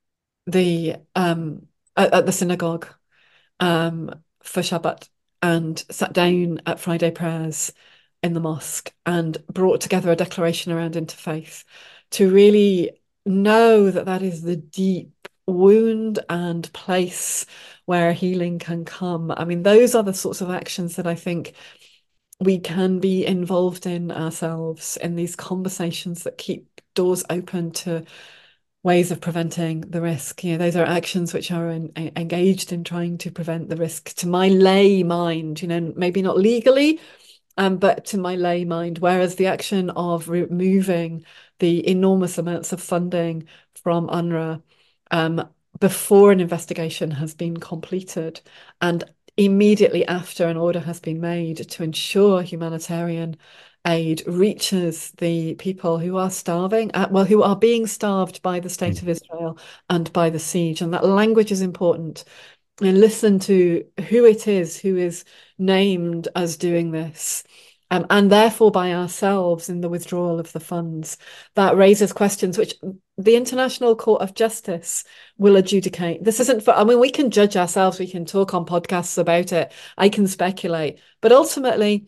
the um, at, at the synagogue um, for Shabbat and sat down at Friday prayers in the mosque and brought together a declaration around interfaith to really know that that is the deep wound and place where healing can come. I mean, those are the sorts of actions that I think we can be involved in ourselves in these conversations that keep doors open to ways of preventing the risk. You know, those are actions which are in, engaged in trying to prevent the risk to my lay mind, you know, maybe not legally, um, but to my lay mind. Whereas the action of removing the enormous amounts of funding from UNRWA um, before an investigation has been completed and immediately after an order has been made to ensure humanitarian aid reaches the people who are starving, uh, well, who are being starved by the state Mm. of Israel and by the siege. And that language is important. And listen to who it is who is named as doing this. Um, and therefore, by ourselves in the withdrawal of the funds, that raises questions which the International Court of Justice will adjudicate. This isn't for, I mean, we can judge ourselves, we can talk on podcasts about it, I can speculate, but ultimately,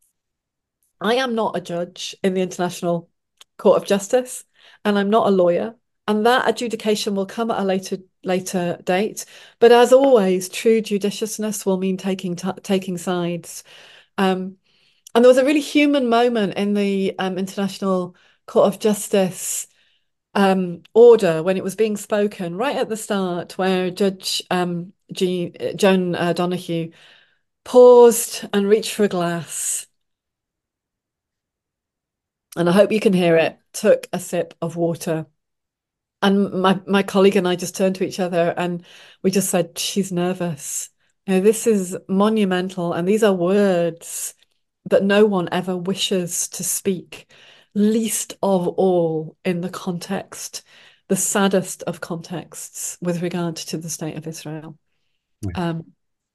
I am not a judge in the International Court of Justice, and I'm not a lawyer. And that adjudication will come at a later later date. But as always, true judiciousness will mean taking taking sides. Um, And there was a really human moment in the um, International Court of Justice um, order when it was being spoken right at the start, where Judge um, G Joan uh, Donoghue paused and reached for a glass. And I hope you can hear it, took a sip of water. And my, my colleague and I just turned to each other and we just said, she's nervous. You know, this is monumental, and these are words that no one ever wishes to speak, least of all in the context, the saddest of contexts with regard to the state of Israel. Yeah. Um,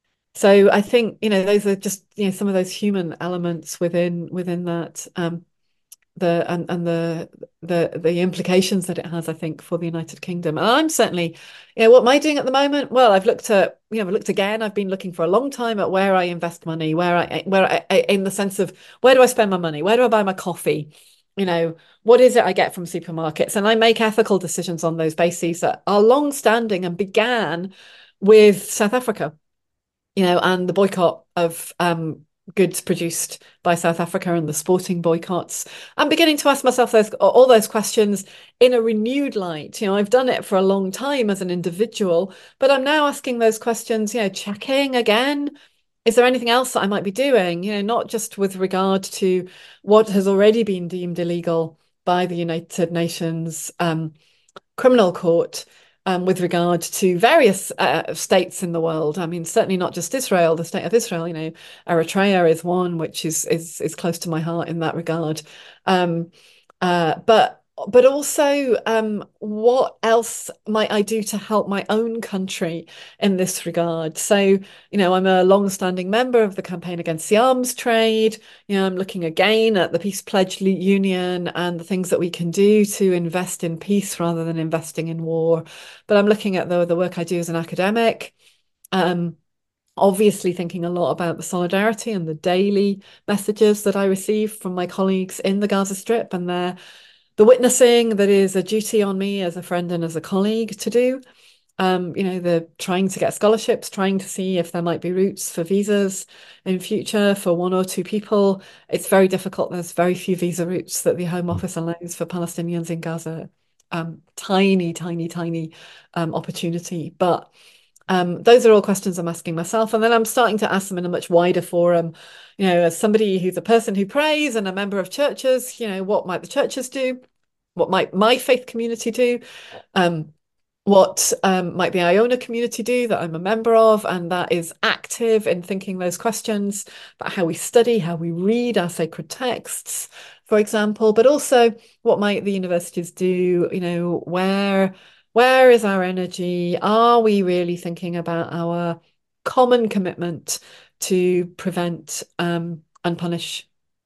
so I think, you know, those are just, you know, some of those human elements within within that. Um, the and and the the the implications that it has, I think, for the United Kingdom. And I'm certainly, you know, what am I doing at the moment? Well, I've looked at, you know, I've looked again. I've been looking for a long time at where I invest money, where I where I in the sense of where do I spend my money? Where do I buy my coffee? You know, what is it I get from supermarkets? And I make ethical decisions on those bases that are long standing and began with South Africa, you know, and the boycott of um, goods produced by South Africa and the sporting boycotts. I'm beginning to ask myself those all those questions in a renewed light. You know, I've done it for a long time as an individual, but I'm now asking those questions, you know, checking again. Is there anything else that I might be doing? You know, not just with regard to what has already been deemed illegal by the United Nations um, Criminal Court, um, with regard to various uh, states in the world. I mean, certainly not just Israel, the state of Israel. You know, Eritrea is one which is is is close to my heart in that regard. Um, uh, but but also, um, what else might I do to help my own country in this regard? So, you know, I'm a long-standing member of the Campaign Against the Arms Trade. You know, I'm looking again at the Peace Pledge Union and the things that we can do to invest in peace rather than investing in war. But I'm looking at the the work I do as an academic. Um, obviously thinking a lot about the solidarity and the daily messages that I receive from my colleagues in the Gaza Strip, and their the witnessing that is a duty on me as a friend and as a colleague to do. Um, you know, the trying to get scholarships, trying to see if there might be routes for visas in future for one or two people. It's very difficult. There's very few visa routes that the Home Office allows for Palestinians in Gaza. Um, tiny, tiny, tiny um, opportunity. But um, those are all questions I'm asking myself. And then I'm starting to ask them in a much wider forum. You know, as somebody who's a person who prays and a member of churches, you know, what might the churches do? What might my faith community do? Um, what um, might the Iona community do that I'm a member of, and that is active in thinking those questions about how we study, how we read our sacred texts, for example, but also what might the universities do, you know, where where is our energy? Are we really thinking about our common commitment to prevent um, and punish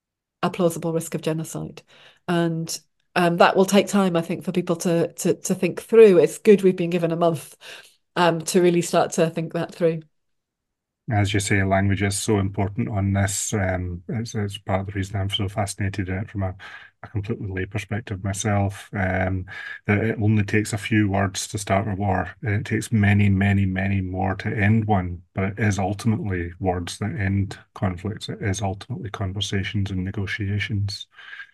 a plausible risk of genocide? And um, that will take time, I think, for people to to to think through. It's good we've been given a month um, to really start to think that through. As you say, language is so important on this. Um, it's, it's part of the reason I'm so fascinated in it from a, a completely lay perspective myself. Um, that it only takes a few words to start a war. It takes many, many, many more to end one. But it is ultimately words that end conflicts. It is ultimately conversations and negotiations.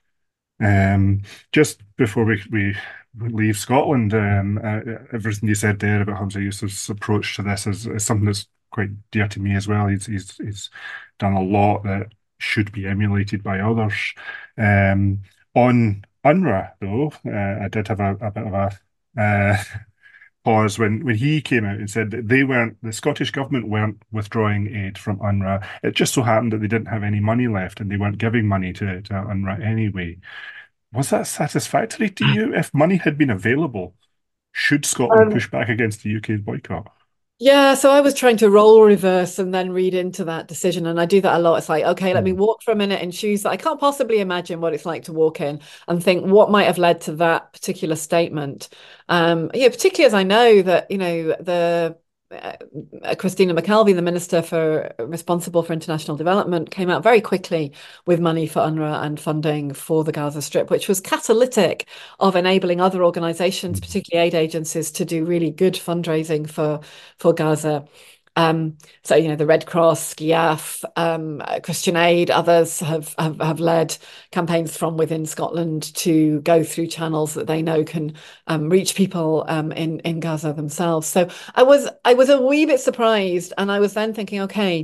Um, just before we, we leave Scotland, um, uh, everything you said there about Hamza Yusuf's approach to this is, is something that's quite dear to me as well. He's he's he's done a lot that should be emulated by others. Um, on UNRWA, though, uh, I did have a, a bit of a uh, pause when when he came out and said that they weren't, the Scottish government weren't withdrawing aid from UNRWA. It just so happened that they didn't have any money left and they weren't giving money to, to UNRWA anyway. Was that satisfactory to you? If money had been available, should Scotland Um, push back against the U K's boycott? Yeah, so I was trying to role reverse and then read into that decision. And I do that a lot. It's like, okay, let me Mm. walk for a minute in shoes that I can't possibly imagine what it's like to walk in, and think what might have led to that particular statement. Um, yeah, particularly as I know that, you know, the uh, Christina McKelvey, the minister for responsible for international development, came out very quickly with money for UNRWA and funding for the Gaza Strip, which was catalytic of enabling other organizations, particularly aid agencies, to do really good fundraising for for Gaza. Um, so, you know, the Red Cross, GIAF, um, Christian Aid, others have, have have led campaigns from within Scotland to go through channels that they know can um, reach people um, in in Gaza themselves. So I was I was a wee bit surprised, and I was then thinking, okay,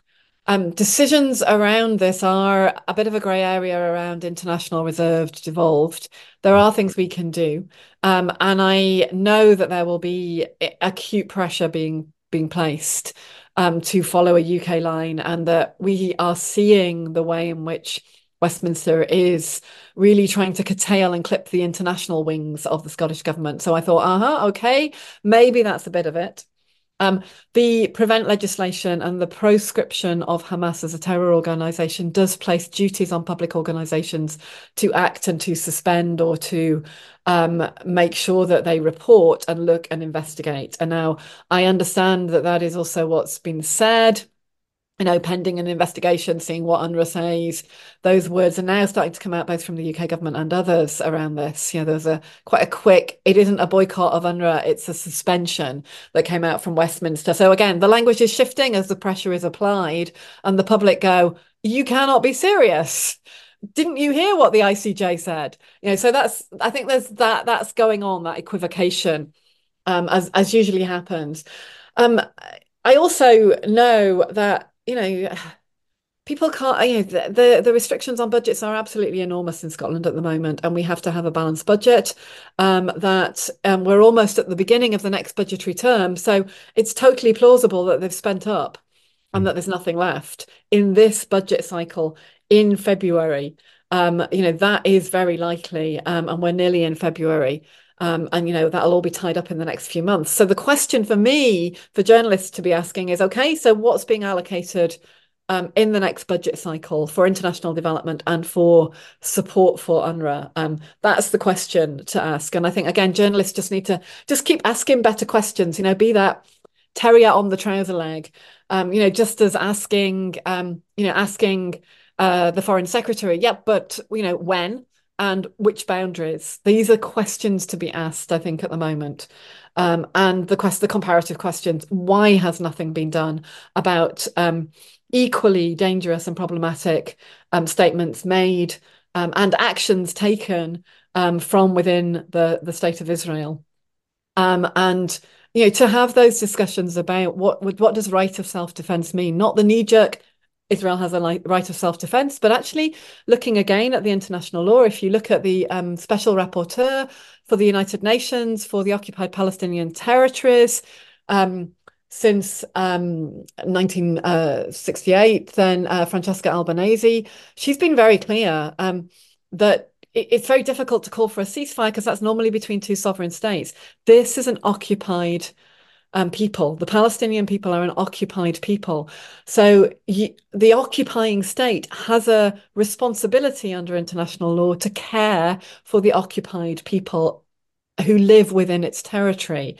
um, decisions around this are a bit of a grey area around international reserved devolved. There are things we can do, um, and I know that there will be acute pressure being being placed um, to follow a U K line, and that we are seeing the way in which Westminster is really trying to curtail and clip the international wings of the Scottish government. So I thought, uh-huh, okay, maybe that's a bit of it. Um, the prevent legislation and the proscription of Hamas as a terror organization does place duties on public organizations to act and to suspend or to um, make sure that they report and look and investigate. And now I understand that that is also what's been said, you know, pending an investigation, seeing what UNRWA says. Those words are now starting to come out both from the U K government and others around this. You know, there's a quite a quick, it isn't a boycott of UNRWA, it's a suspension that came out from Westminster. So again, the language is shifting as the pressure is applied, and the public go, you cannot be serious. Didn't you hear what the I C J said? You know, so that's, I think there's that, that's going on, that equivocation, um, as, as usually happens. Um, I also know that, you know, people can't, you know, the, the restrictions on budgets are absolutely enormous in Scotland at the moment, and we have to have a balanced budget. Um, that um, we're almost at the beginning of the next budgetary term. So it's totally plausible that they've spent up and that there's nothing left in this budget cycle in February. Um, you know, that is very likely, um, and we're nearly in February. Um, and, you know, that'll all be tied up in the next few months. So the question for me, for journalists to be asking is, okay, so what's being allocated um, in the next budget cycle for international development and for support for UNRWA? Um, that's the question to ask. And I think, again, journalists just need to just keep asking better questions, you know, be that terrier on the trouser leg, um, you know, just as asking, um, you know, asking uh, the foreign secretary, yeah, but, you know, when? And which boundaries? These are questions to be asked, I think, at the moment. Um, and the quest, the comparative questions: why has nothing been done about um, equally dangerous and problematic um, statements made um, and actions taken um, from within the the state of Israel? Um, and you know, to have those discussions about what what does right of self-defense mean, not the knee-jerk Israel has a right of self-defense, but actually looking again at the international law. If you look at the um, special rapporteur for the United Nations for the occupied Palestinian territories um, since um, nineteen sixty-eight, then uh, Francesca Albanese, she's been very clear um, that it's very difficult to call for a ceasefire because that's normally between two sovereign states. This is an occupied um, people. The Palestinian people are an occupied people. So you, the occupying state has a responsibility under international law to care for the occupied people who live within its territory.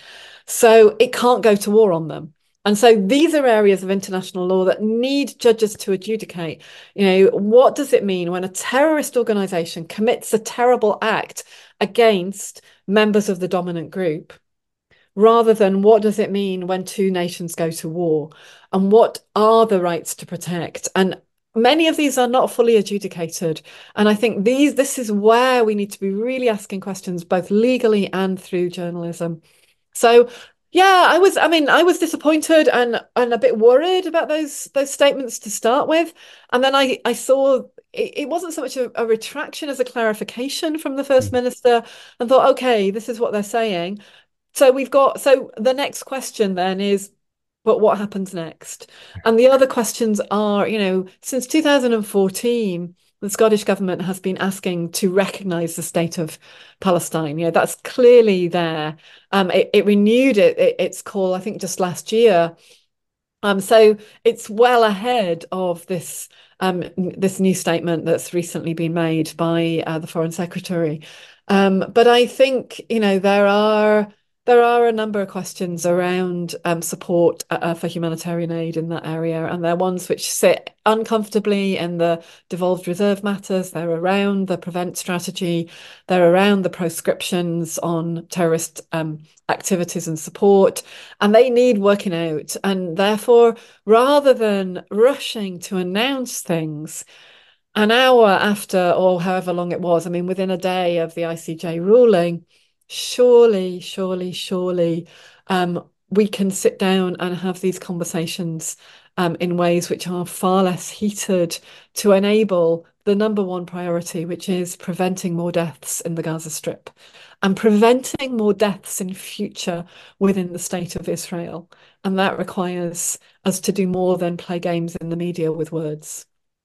So it can't go to war on them. And so these are areas of international law that need judges to adjudicate. You know, what does it mean when a terrorist organization commits a terrible act against members of the dominant group, rather than what does it mean when two nations go to war, and what are the rights to protect? And many of these are not fully adjudicated. And I think these this is where we need to be really asking questions, both legally and through journalism. So yeah, I was, I mean, I was disappointed and and a bit worried about those those statements to start with. And then I, I saw it, it wasn't so much a, a retraction as a clarification from the First Minister, and thought, okay, this is what they're saying. So we've got, so the next question then is, but what happens next? And the other questions are, you know, since two thousand fourteen, the Scottish government has been asking to recognise the state of Palestine. You know, that's clearly there. Um, it, it renewed it, it, its call, I think, just last year. Um, so it's well ahead of this um, this new statement that's recently been made by uh, the Foreign Secretary. Um, but I think, you know, there are there are a number of questions around um, support uh, for humanitarian aid in that area, and they're ones which sit uncomfortably in the devolved reserve matters. They're around the prevent strategy. They're around the proscriptions on terrorist um, activities and support, and they need working out. And therefore, rather than rushing to announce things, an hour after, or however long it was, I mean, within a day of the I C J ruling, surely, surely, surely, um, we can sit down and have these conversations um, in ways which are far less heated to enable the number one priority, which is preventing more deaths in the Gaza Strip and preventing more deaths in future within the state of Israel. And that requires us to do more than play games in the media with words.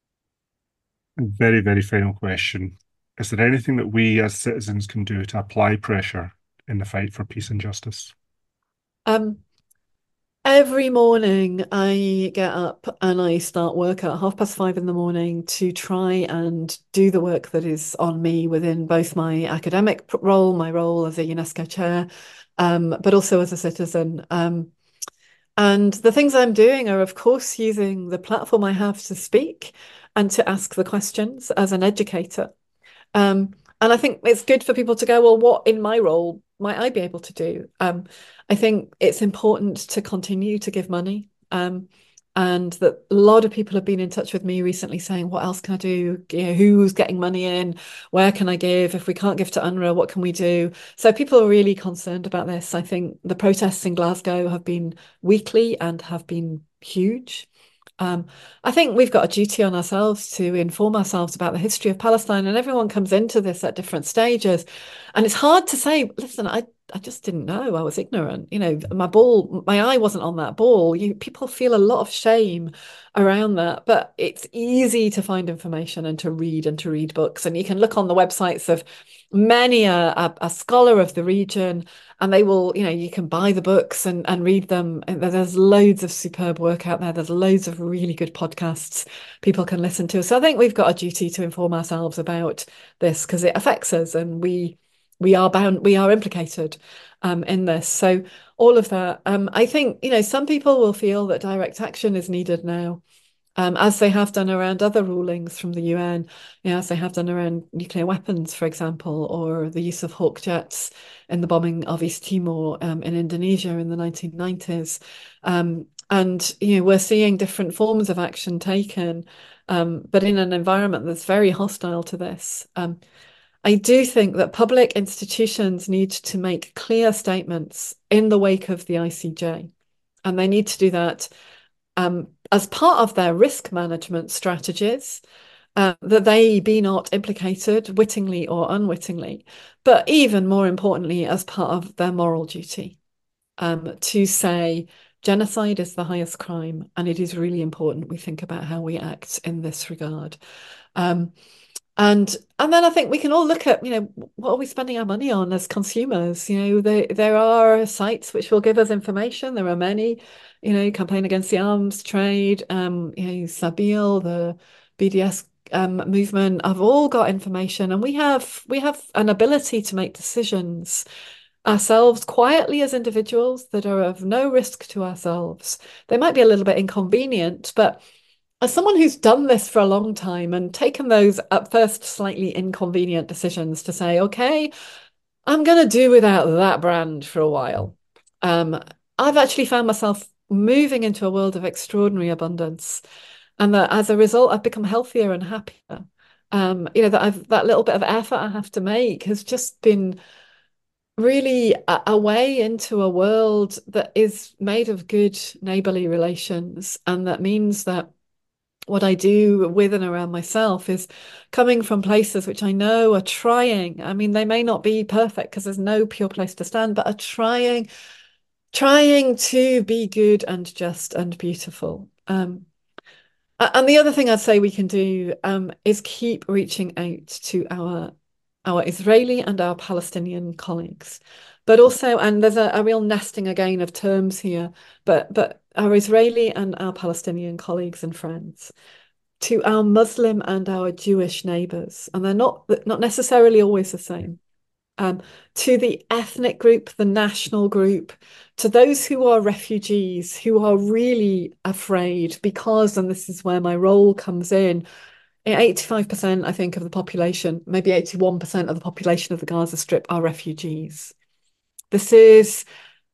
Very, very final question. Is there anything that we as citizens can do to apply pressure in the fight for peace and justice? Um, Every morning I get up and I start work at half past five in the morning to try and do the work that is on me within both my academic role, my role as a UNESCO chair, um, but also as a citizen. Um, and the things I'm doing are, of course, using the platform I have to speak and to ask the questions as an educator. Um, and I think it's good for people to go, well, what in my role might I be able to do? Um, I think it's important to continue to give money. Um, and that a lot of people have been in touch with me recently saying, what else can I do? You know, who's getting money in? Where can I give? If we can't give to UNRWA, what can we do? So people are really concerned about this. I think the protests in Glasgow have been weekly and have been huge. Um, I think we've got a duty on ourselves to inform ourselves about the history of Palestine, and everyone comes into this at different stages. And it's hard to say, listen, I, I just didn't know. I was ignorant. You know, my ball, my eye wasn't on that ball. You people feel a lot of shame around that, but it's easy to find information and to read and to read books. And you can look on the websites of many a, a, a scholar of the region, and they will, you know, you can buy the books and, and read them. And there's loads of superb work out there. There's loads of really good podcasts people can listen to. So I think we've got a duty to inform ourselves about this because it affects us, and we we are bound, we are implicated um, in this. So all of that, um, I think, you know, some people will feel that direct action is needed now. Um, as they have done around other rulings from the U N, you know, as they have done around nuclear weapons, for example, or the use of Hawk jets in the bombing of East Timor um, in Indonesia in the nineteen nineties. Um, and, you know, we're seeing different forms of action taken, um, but in an environment that's very hostile to this. Um, I do think that public institutions need to make clear statements in the wake of the I C J, and they need to do that um, as part of their risk management strategies, uh, that they be not implicated wittingly or unwittingly, but even more importantly, as part of their moral duty, um, to say genocide is the highest crime, and it is really important we think about how we act in this regard. Um, and and then I think we can all look at, you know, what are we spending our money on as consumers? You know, there there are sites which will give us information. There are many, you know, Campaign Against the Arms Trade, um, you know, Sabeel, the B D S um, movement have all got information, and we have we have an ability to make decisions ourselves quietly as individuals that are of no risk to ourselves. They might be a little bit inconvenient, but as someone who's done this for a long time and taken those at first slightly inconvenient decisions to say, okay, I'm going to do without that brand for a while, um, I've actually found myself moving into a world of extraordinary abundance. And that as a result, I've become healthier and happier. Um, you know, that I've that little bit of effort I have to make has just been really a, a way into a world that is made of good neighborly relations. And that means that what I do with and around myself is coming from places which I know are trying. I mean, they may not be perfect because there's no pure place to stand, but are trying, trying to be good and just and beautiful. Um, and the other thing I'd say we can do um, is keep reaching out to our our Israeli and our Palestinian colleagues, but also, and there's a, a real nesting again of terms here, but but our Israeli and our Palestinian colleagues and friends, to our Muslim and our Jewish neighbours, and they're not not necessarily always the same. um, to the ethnic group, the national group, to those who are refugees, who are really afraid because, and this is where my role comes in, eighty-five percent, I think, of the population, maybe eighty-one percent of the population of the Gaza Strip are refugees. This is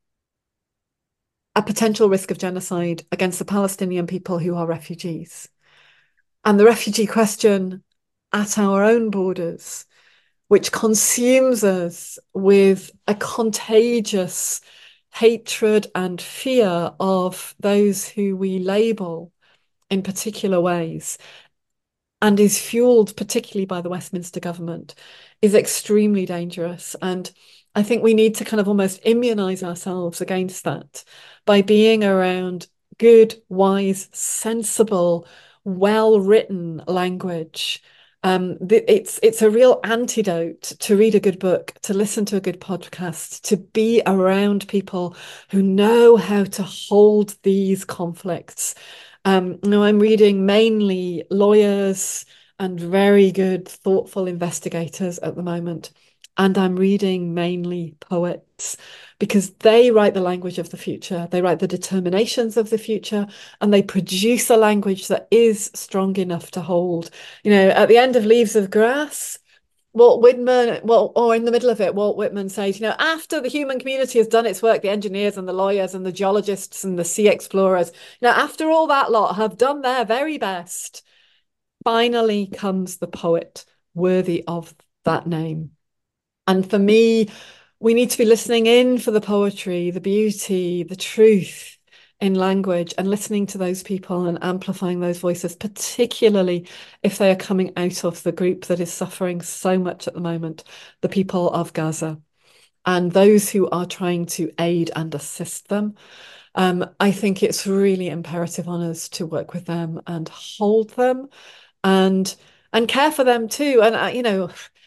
a potential risk of genocide against the Palestinian people who are refugees. And the refugee question at our own borders, which consumes us with a contagious hatred and fear of those who we label in particular ways, and is fueled particularly by the Westminster government, is extremely dangerous. And I think we need to kind of almost immunize ourselves against that by being around good, wise, sensible, well-written language. Um, it's it's a real antidote to read a good book, to listen to a good podcast, to be around people who know how to hold these conflicts. Um, now I'm reading mainly lawyers and very good, thoughtful investigators at the moment. And I'm reading mainly poets because they write the language of the future. They write the determinations of the future, and they produce a language that is strong enough to hold. You know, at the end of Leaves of Grass, Walt Whitman, well, or in the middle of it, Walt Whitman says, you know, after the human community has done its work, the engineers and the lawyers and the geologists and the sea explorers, you know, after all that lot have done their very best, finally comes the poet worthy of that name. And for me, we need to be listening in for the poetry, the beauty, the truth in language, and listening to those people and amplifying those voices, particularly if they are coming out of the group that is suffering so much at the moment, the people of Gaza, and those who are trying to aid and assist them. Um, I think it's really imperative on us to work with them and hold them and and care for them too. And uh, you know,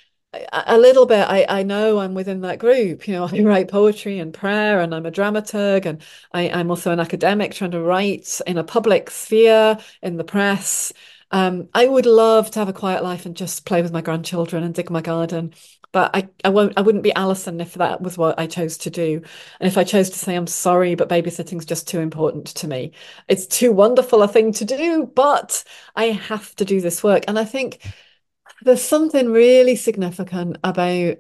a little bit, I, I know I'm within that group. You know, I write poetry and prayer, and I'm a dramaturg, and I, I'm also an academic trying to write in a public sphere, in the press. Um, I would love to have a quiet life and just play with my grandchildren and dig my garden. But I, I won't I wouldn't be Alison if that was what I chose to do. And if I chose to say I'm sorry, but babysitting's just too important to me. It's too wonderful a thing to do, but I have to do this work. And I think there's something really significant about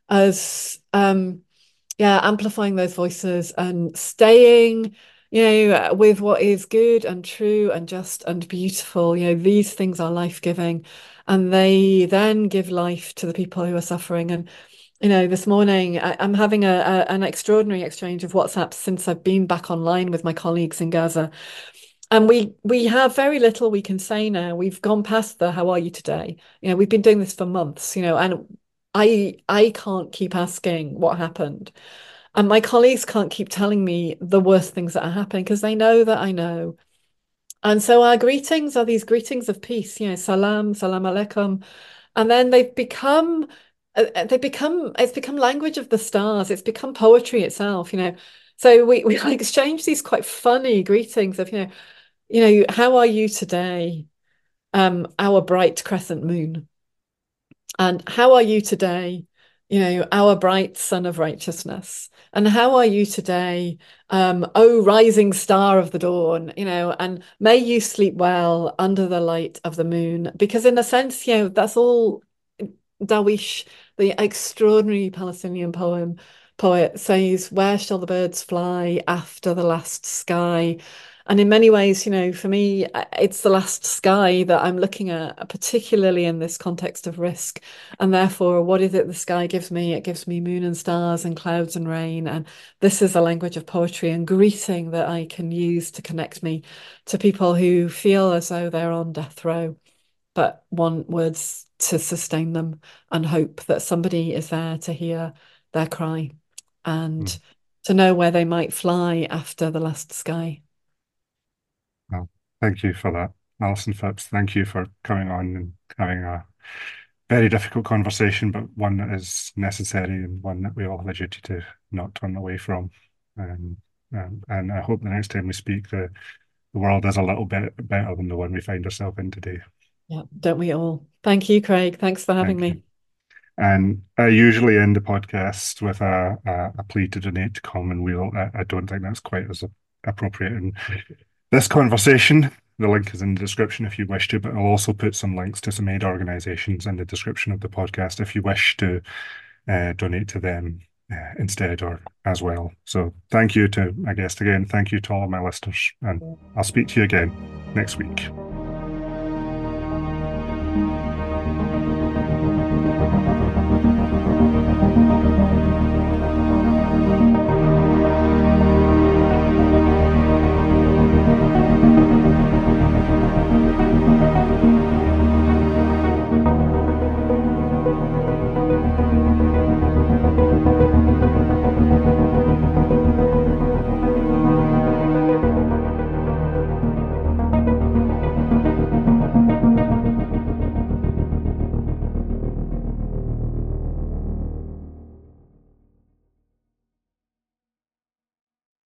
us um yeah amplifying those voices and staying, you know, with what is good and true and just and beautiful. You know, these things are life-giving, and they then give life to the people who are suffering. And you know, this morning I, I'm having a, a an extraordinary exchange of WhatsApp since I've been back online with my colleagues in Gaza. And we we have very little we can say now. We've gone past the "How are you today?" You know, we've been doing this for months, you know, and I I can't keep asking what happened. And my colleagues can't keep telling me the worst things that are happening because they know that I know. And so our greetings are these greetings of peace, you know, salam, salam alaikum. And then they've become uh, uh, they become it's become language of the stars. It's become poetry itself, you know. So we we like exchange these quite funny greetings of, you know, you know, how are you today? Um, our bright crescent moon. And how are you today? You know, our bright sun of righteousness. And how are you today? Um, oh, rising star of the dawn, you know, and may you sleep well under the light of the moon. Because in a sense, you know, that's all Darwish, the extraordinary Palestinian poem poet, says, "Where shall the birds fly after the last sky?" And in many ways, you know, for me, it's the last sky that I'm looking at, particularly in this context of risk. And therefore, what is it the sky gives me? It gives me moon and stars and clouds and rain. And this is a language of poetry and greeting that I can use to connect me to people who feel as though they're on death row, but want words to sustain them and hope that somebody is there to hear their cry and Mm. to know where they might fly after the last sky. Well, thank you for that, Alison Phipps. Thank you for coming on and having a very difficult conversation, but one that is necessary and one that we all have a duty to not turn away from. Um, um, and I hope the next time we speak, the, the world is a little bit better than the one we find ourselves in today. Yeah, don't we all? Thank you, Craig. Thanks for having Thank you. me. And I usually end the podcast with a, a, a plea to donate to Commonweal. I, I don't think that's quite as appropriate in this conversation. The link is in the description if you wish to, but I'll also put some links to some aid organisations in the description of the podcast if you wish to uh, donate to them uh, instead or as well. So thank you to my guest again. Thank you to all of my listeners, and I'll speak to you again next week.